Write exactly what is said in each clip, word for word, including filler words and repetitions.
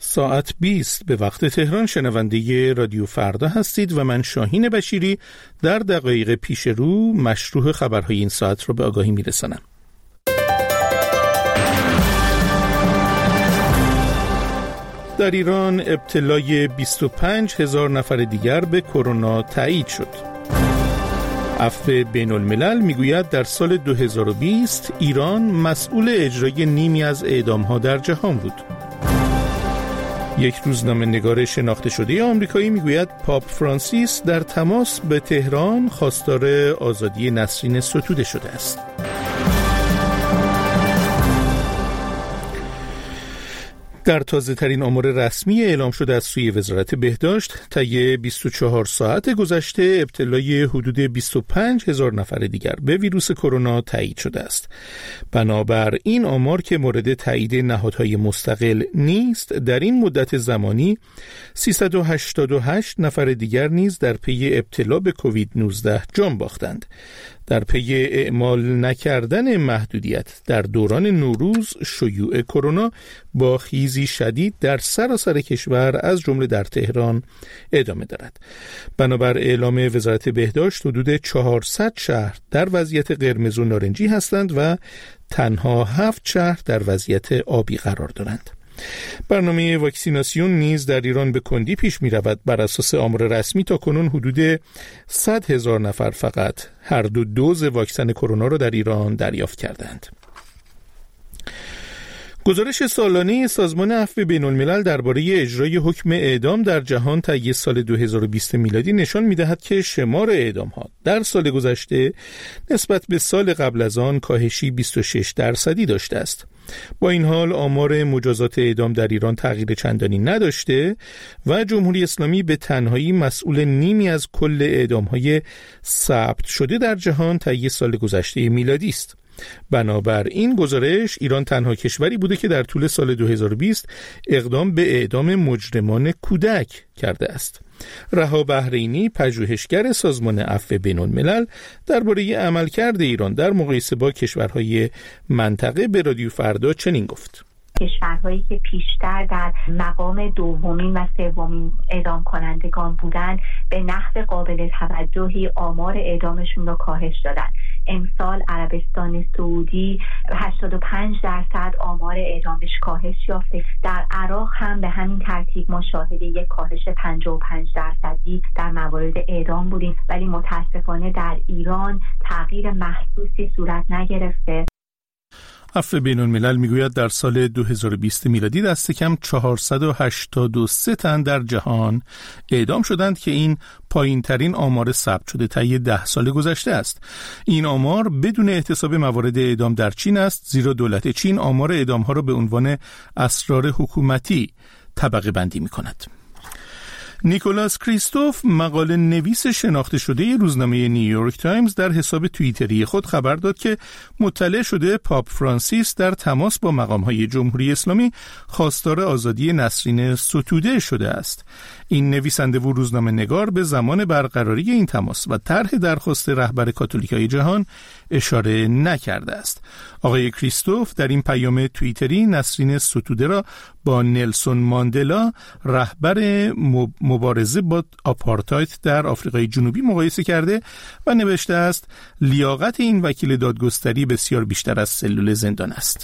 ساعت بیست به وقت تهران شنونده رادیو فردا هستید و من شاهین بشیری در دقایق پیش رو مشروع خبرهای این ساعت رو به آگاهی میرسانم. در ایران ابتلای بیست و پنج هزار نفر دیگر به کرونا تایید شد. عفو بین الملل میگوید در سال دو هزار و بیست ایران مسئول اجرای نیمی از اعدام‌ها در جهان بود. یک روزنامه نگار شناخته شده آمریکایی میگوید پاپ فرانسیس در تماس به تهران خواستار آزادی نسرین ستوده شده است. در تازه ترین آمار رسمی اعلام شده از سوی وزارت بهداشت طی بیست و چهار ساعت گذشته ابتلای حدود بیست و پنج هزار نفر دیگر به ویروس کرونا تایید شده است. بنابر این آمار که مورد تایید نهادهای مستقل نیست، در این مدت زمانی سیصد و هشتاد و هشت نفر دیگر نیز در پی ابتلا به کووید نوزده جان باختند. در پی اعمال نکردن محدودیت در دوران نوروز، شیوع کرونا با خیزی شدید در سراسر کشور از جمله در تهران ادامه دارد. بنابر اعلام وزارت بهداشت حدود چهارصد شهر در وضعیت قرمز و نارنجی هستند و تنها هفت شهر در وضعیت آبی قرار دارند. برنامه واکسیناسیون نیز در ایران به کندی پیش می رود. بر اساس آمار رسمی تا کنون حدود صد هزار نفر فقط هر دو دوز واکسن کرونا را در ایران دریافت کردند. گزارش سالانه سازمان عفو بین الملل درباره اجرای حکم اعدام در جهان طی سال دو هزار و بیست میلادی نشان می‌دهد که شمار اعدام‌ها در سال گذشته نسبت به سال قبل از آن کاهشی بیست و شش درصدی داشته است. با این حال آمار مجازات اعدام در ایران تغییر چندانی نداشته و جمهوری اسلامی به تنهایی مسئول نیمی از کل اعدام‌های ثبت شده در جهان طی سال گذشته میلادی است. بنابر این گزارش ایران تنها کشوری بوده که در طول سال دو هزار و بیست اقدام به اعدام مجرمان کودک کرده است. رها بحرینی، پژوهشگر سازمان عفو بین الملل، درباره عملکرد ایران در مقایسه با کشورهای منطقه به رادیو فردا چنین گفت: کشورهایی که پیشتر در مقام دومین و سومین اعدام کنندگان بودند به نحو قابل توجهی آمار اعدامشون را کاهش دادن. امسال عربستان سعودی هشتاد و پنج درصد آمار اعدامش کاهش یافته. در عراق هم به همین ترتیب ما شاهد یک کاهش پنجاه و پنج درصدی در موارد اعدام بودیم، ولی متاسفانه در ایران تغییر محسوسی صورت نگرفته. عفو بین الملل میگوید در سال دو هزار و بیست میلادی دست کم چهارصد و هشتاد و سه تن در جهان اعدام شدند که این پایین ترین آمار ثبت شده طی ده سال گذشته است. این آمار بدون احتساب موارد اعدام در چین است، زیرا دولت چین آمار اعدام ها را به عنوان اسرار حکومتی طبقه بندی می کند. نیکولاس کریستوف، مقاله نویس شناخته شده روزنامه نیویورک تایمز، در حساب توییتری خود خبر داد که مطلع شده پاپ فرانسیس در تماس با مقام‌های جمهوری اسلامی خواستار آزادی نسرین ستوده شده است. این نویسنده و روزنامه نگار به زمان برقراری این تماس و طرح درخواست رهبر کاتولیکای جهان اشاره نکرده است. آقای کریستوف در این پیام توییتری نسرین ستوده را با نلسون ماندلا، رهبر مبارزه با آپارتاید در آفریقای جنوبی، مقایسه کرده و نوشته است لیاقت این وکیل دادگستری بسیار بیشتر از سلول زندان است.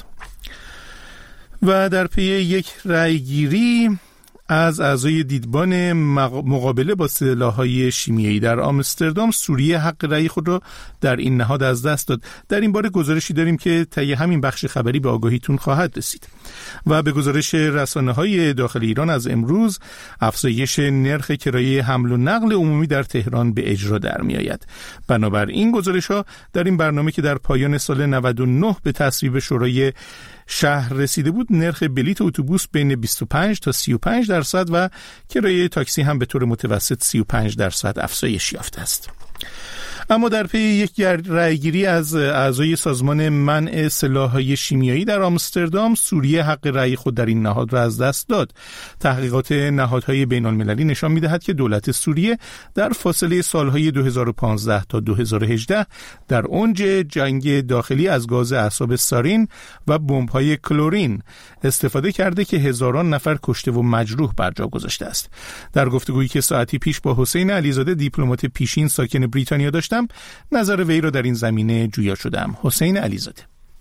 و در پی یک رأیگیری از اعضای دیدبان مقابله با سلاح‌های شیمیایی در آمستردام، سوریه حق رأی خود را در این نهاد از دست داد. در این باره گزارشی داریم که طی همین بخش خبری به آگاهیتون خواهد رسید. و به گزارش رسانه‌های داخل ایران از امروز، افزایش نرخ کرایه حمل و نقل عمومی در تهران به اجرا در می‌آید. بنابر این گزارش‌ها در این برنامه که در پایان سال نود و نه به تصویب شورای شهر رسیده بود، نرخ بلیت اتوبوس بین بیست و پنج تا سی و پنج درصد و کرایه تاکسی هم به طور متوسط سی و پنج درصد افزایش یافته است. اما در پی یک رأیگیری از اعضای سازمان منع سلاح‌های شیمیایی در آمستردام، سوریه حق رأی خود در این نهاد را از دست داد. تحقیقات نهادهای بین‌المللی نشان می‌دهد که دولت سوریه در فاصله سالهای دو هزار و پانزده تا دو هزار و هجده در اوج جنگ داخلی از گاز اعصاب سارین و بمب‌های کلورین استفاده کرده که هزاران نفر کشته و مجروح بر جا گذاشته است. در گفتگویی که ساعتی پیش با حسین علیزاده دیپلمات پیشین ساکن بریتانیا داشتم، نظر وی را در این زمینه جویا شدم. حسین علیزاده: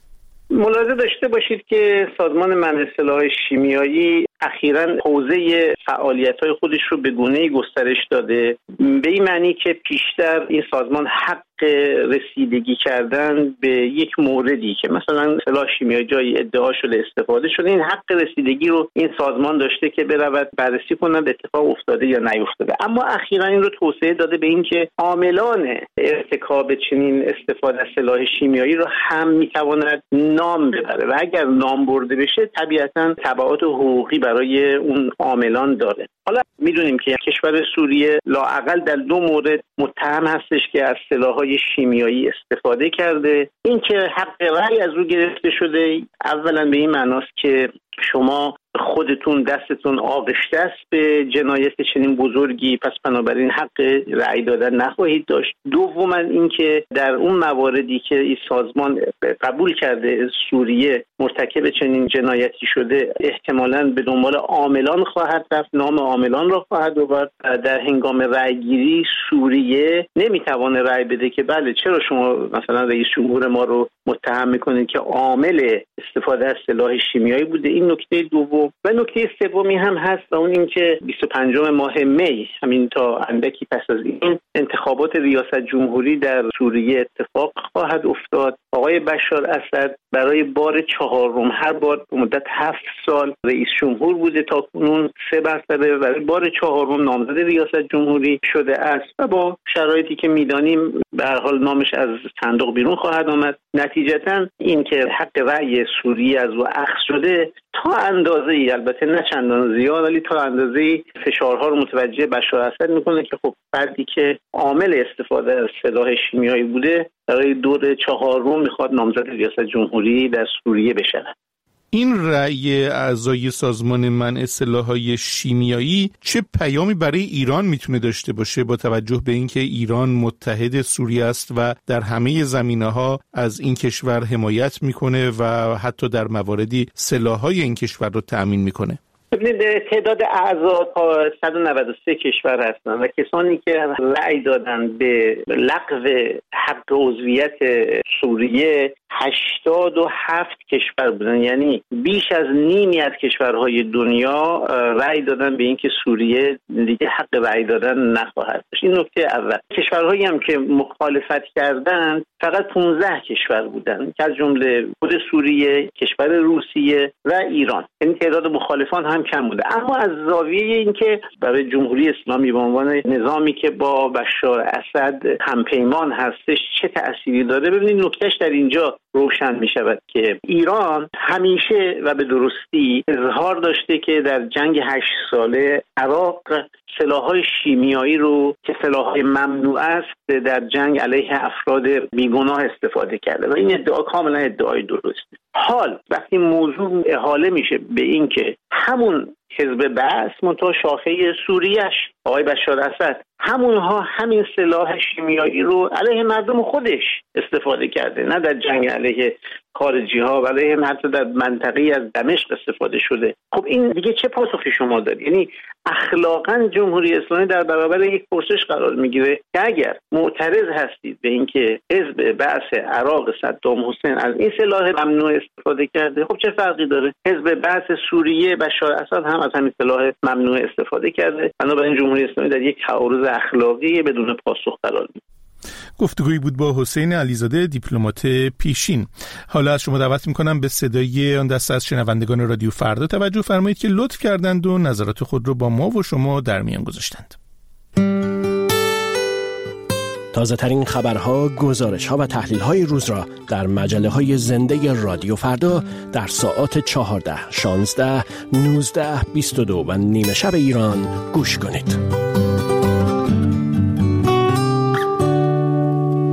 ملاحظه داشته باشید که سازمان منع سلاح شیمیایی اخیراً حوزه فعالیت‌های خودش رو به گونه‌ای گسترش داده، به این معنی که پیشتر این سازمان حق رسیدگی کردن به یک موردی که مثلا سلاح شیمیایی جایی ادعا شده استفاده شده، این حق رسیدگی رو این سازمان داشته که برود بررسی کنه اتفاق افتاده یا نیفتاده. اما اخیراً این رو توسعه داده به این که عاملان ارتکاب چنین استفاده از سلاح شیمیایی رو هم می‌تواند نام ببره و اگر نام برده بشه طبیعتاً تبعات حقوقی برای اون عاملان داره. حالا میدونیم که کشور سوریه لااقل در دو مورد متهم هستش که از سلاح‌های شیمیایی استفاده کرده. این که حق رأی از او گرفته شده، اولا به این معناست که شما خودتون دستتون آغشته است به جنایت چنین بزرگی، پس بنابراین حق رأی دادن نخواهید داشت. دوما اینکه در اون مواردی که این سازمان قبول کرده سوریه مرتکب چنین جنایتی شده، احتمالاً به دنبال عاملان خواهد رفت، نام عاملان را خواهد آورد. در هنگام رأیگیری سوریه نمیتوانه رأی بده که بله چرا شما مثلا رئیس جمهور ما رو متهم میکنید که عامل استفاده از سلاح شیمیایی بوده. این نکته دوم. و نکته سومی هم هست و اون این که بیست و پنجم ماه می، همین تا اندکی پس از این، انتخابات ریاست جمهوری در سوریه اتفاق خواهد افتاد. آقای بشار اسد برای بار چهارم، هر بار به مدت هفت سال رئیس جمهور بوده، تا کنون سه مرتبه برای بار چهارم نامزد ریاست جمهوری شده است و با شرایطی که میدانیم به هر حال نامش از صندوق بیرون خواهد آمد. نتیجتا این که حق رأی سوریه از او اخذ شده تا اندازه‌ای، البته نه چندان زیاد، ولی تا اندازه‌ای فشارها رو متوجه بشار اسد میکنه که خب فردی که عامل استفاده از سلاح شیمیایی بوده برای دور چهارم میخواد نامزد ریاست جمهوری در سوریه بشود. این رأی اعضای سازمان منع سلاح‌های شیمیایی چه پیامی برای ایران میتونه داشته باشه با توجه به اینکه ایران متحد سوریه است و در همه زمینه‌ها از این کشور حمایت میکنه و حتی در مواردی سلاح‌های این کشور رو تأمین میکنه؟ تعداد اعضا تا صد و نود و سه کشور هستن و کسانی که رأی دادن به لغو حق عضویت سوریه هشتاد و هفت کشور بودن، یعنی بیش از نیمی از کشورهای دنیا رأی دادن به اینکه سوریه دیگه حق رأی دادن نخواهد داشت. این نکته اول. کشورهایی هم که مخالفت کردند فقط پانزده کشور بودن که از جمله خود سوریه، کشور روسیه و ایران، یعنی تعداد مخالفان هم کم بوده. اما از زاویه اینکه برای جمهوری اسلامی به عنوان نظامی که با بشار اسد همپیمان هستش چه تأثیری داره، ببینید نکتهش در اینجا روشن می شود که ایران همیشه و به درستی اظهار داشته که در جنگ هشت ساله عراق سلاح‌های شیمیایی رو که سلاح‌های ممنوع است در جنگ علیه افراد بیگناه استفاده کرده و این ادعا کاملا ادعای درسته. حال وقتی موضوع احاله میشه به این که همون حزب بعث منتها شاخه سوریش آقای بشار اسد همونها همین سلاح شیمیایی رو علیه مردم خودش استفاده کرده، نه در جنگ علیه خارجی ها و علیه حتی در منطقه‌ای از دمشق استفاده شده. خب این دیگه چه پاسخی شما دارید؟ یعنی اخلاقاً جمهوری اسلامی در برابر یک پرسش قرار میگیره که اگر معترض هستید به اینکه حزب بعث عراق صدام حسین از این سلاح ممنوع استفاده کرده، خب چه فرقی داره؟ حزب بعث سوریه بشار اسد هم از همین سلاح ممنوع استفاده کرده. بنابراین جمهوری اسلامی در یک تعارض اخلاقی بدون پاسخ قرار میگیره. گفتگویی بود با حسین علیزاده دیپلمات پیشین. حالا از شما دعوت میکنم به صدای آن دسته از شنوندگان رادیو فردا توجه فرمایید که لطف کردند و نظرات خود رو با ما و شما در میان گذاشتند. تازه ترین خبرها، گزارش‌ها و تحلیل‌های روز را در مجله‌های زنده رادیو فردا در ساعات چهارده، شانزده، نوزده، بیست و دو و نیمه شب ایران گوش کنید.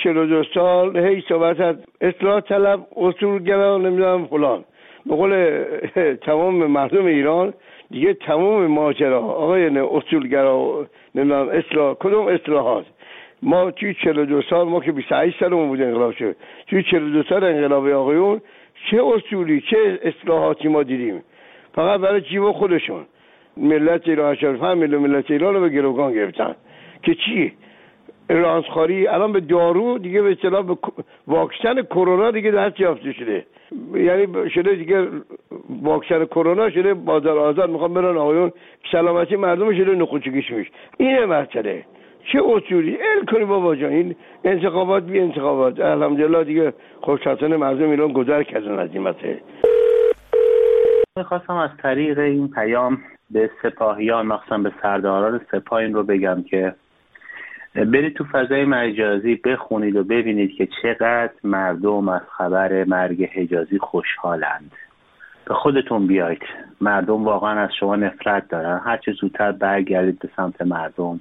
چهل و دو سال هی صحبت از اصلاح طلب، اصولگرا، نمیدونم فلان. به قول تمام مردم ایران دیگه تمام ماجرا آقای اصولگرا، نمیدونم اصلاح، کدوم اصلاحات؟ ما توی چهل و دو سال، ما که بیست و هشت سالمون بود انقلاب شد، توی چهل و دو سال انقلاب آقایون چه اصولی چه اصلاحاتی ما دیدیم؟ فقط برای جیب خودشون ملت ایران شرف هم ملت ایران رو به گروگان گرفتن که چی؟ رانسخاری الان به دارو دیگه به اصطلاح به واکسن کرونا دیگه دست یافته شده، یعنی شده دیگه واکسن کرونا شده بازار آزاد، میخوام برن آقایون سلامتی مردم شده نخوچگیش میشه. اینه مسئله. چه اصولی ال کنی بابا جان؟ این انتخابات بی انتخابات، الحمدلله دیگه خوشحالانه مردم ایران گذر کردن از این مسئله. میخواستم از طریق این پیام به سپاهیان، مخصوصا به سرداران سپاه این رو بگم که برید تو فضای مجازی بخونید و ببینید که چقدر مردم از خبر مرگ حجازی خوشحالند. به خودتون بیایید، مردم واقعا از شما نفرت دارن. هر چه زودتر برگردید به سمت مردم.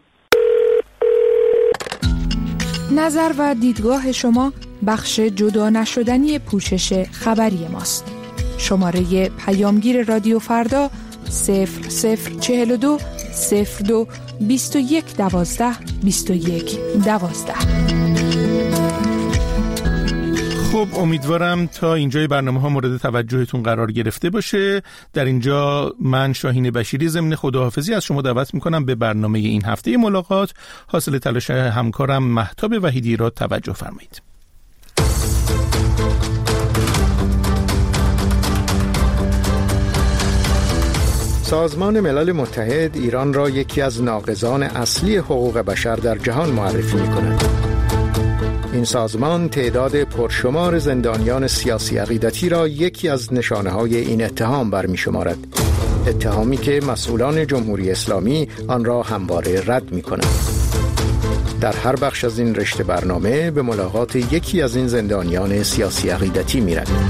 نظر و دیدگاه شما بخش جدا نشدنی پوشش خبری ماست. شماره پیامگیر رادیو فردا صفر صفر چهل و دو صفر دو بیست و یک دوازده بیست و یک دوازده. خب امیدوارم تا اینجای برنامه ها مورد توجهتون قرار گرفته باشه. در اینجا من شاهین بشیری ضمن خداحافظی از شما دعوت میکنم به برنامه این هفته ملاقات حاصل تلاش همکارم مهتاب وحیدی را توجه فرمایید. سازمان ملل متحد ایران را یکی از ناقضان اصلی حقوق بشر در جهان معرفی می‌کند. این سازمان تعداد پرشمار زندانیان سیاسی عقیدتی را یکی از نشانه‌های این اتهام برمی‌شمارد. اتهامی که مسئولان جمهوری اسلامی آن را همواره رد می‌کنند. در هر بخش از این رشته برنامه به ملاقات یکی از این زندانیان سیاسی عقیدتی می‌رویم.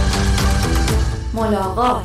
ملاقات.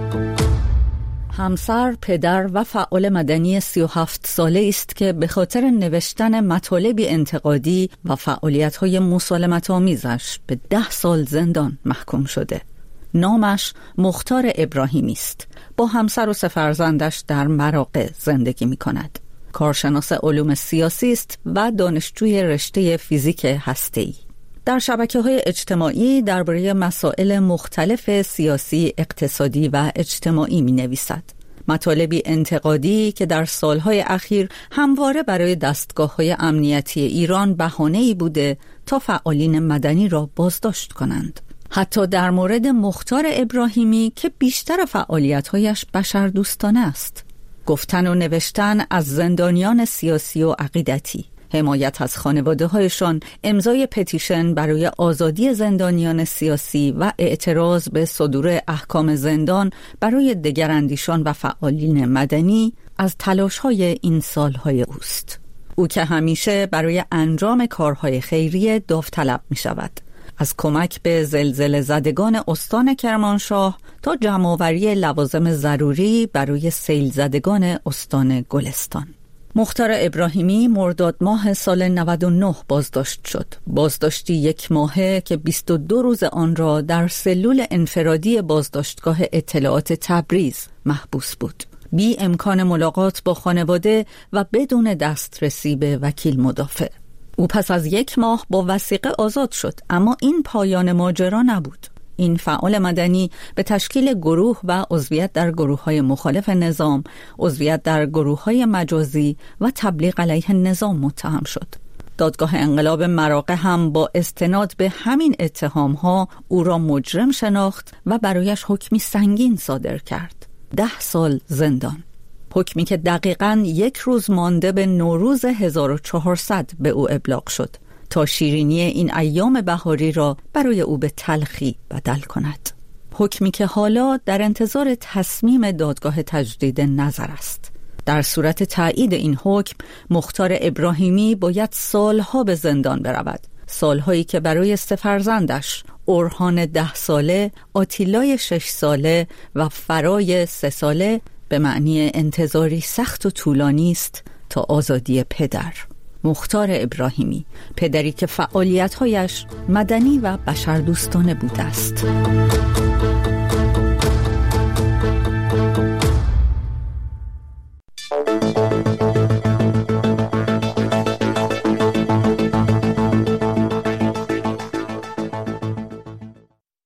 همسر، پدر و فعال مدنی سی و هفت ساله است که به خاطر نوشتن مطالبی انتقادی و فعالیت‌های مسالمت‌آمیزش به ده سال زندان محکوم شده. نامش مختار ابراهیمی است. با همسر و سه فرزندش در مراغه زندگی می‌کند. کارشناس علوم سیاسی است و دانشجوی رشته فیزیک هسته‌ای. در شبکه‌های اجتماعی درباره مسائل مختلف سیاسی، اقتصادی و اجتماعی می‌نویسد. مطالبی انتقادی که در سالهای اخیر همواره برای دستگاه‌های امنیتی ایران بهانه‌ای بوده تا فعالین مدنی را بازداشت کنند. حتی در مورد مختار ابراهیمی که بیشتر فعالیت‌هایش بشردوستانه است. گفتن و نوشتن از زندانیان سیاسی و عقیدتی، حمایت از خانواده‌هایشان، امضای پتیشن برای آزادی زندانیان سیاسی و اعتراض به صدور احکام زندان برای دگراندیشان و فعالین مدنی از تلاش‌های این سال‌های اوست. او که همیشه برای انجام کارهای خیریه داوطلب می‌شود. از کمک به زلزله زدگان استان کرمانشاه تا جمع‌آوری لوازم ضروری برای سیل زدگان استان گلستان. مختار ابراهیمی مرداد ماه سال نود و نه بازداشت شد. بازداشتی یک ماهه که بیست و دو روز آن را در سلول انفرادی بازداشتگاه اطلاعات تبریز محبوس بود. بی امکان ملاقات با خانواده و بدون دسترسی به وکیل مدافع. او پس از یک ماه با وثیقه آزاد شد، اما این پایان ماجرا نبود. این فعال مدنی به تشکیل گروه و عضویت در گروه‌های مخالف نظام، عضویت در گروه‌های مجازی و تبلیغ علیه نظام متهم شد. دادگاه انقلاب مراغه هم با استناد به همین اتهام‌ها او را مجرم شناخت و برایش حکمی سنگین صادر کرد. ده سال زندان. حکمی که دقیقاً یک روز مانده به نوروز هزار و چهارصد به او ابلاغ شد تا شیرینی این ایام بهاری را برای او به تلخی بدل کند. حکمی که حالا در انتظار تصمیم دادگاه تجدید نظر است. در صورت تایید این حکم، مختار ابراهیمی باید سالها به زندان برود. سالهایی که برای سه فرزندش، اورهان ده ساله، آتیلای شش ساله و فرای سه ساله به معنی انتظاری سخت و طولانی است تا آزادی پدر. مختار ابراهیمی، پدری که فعالیت‌هایش مدنی و بشردوستانه بوده است.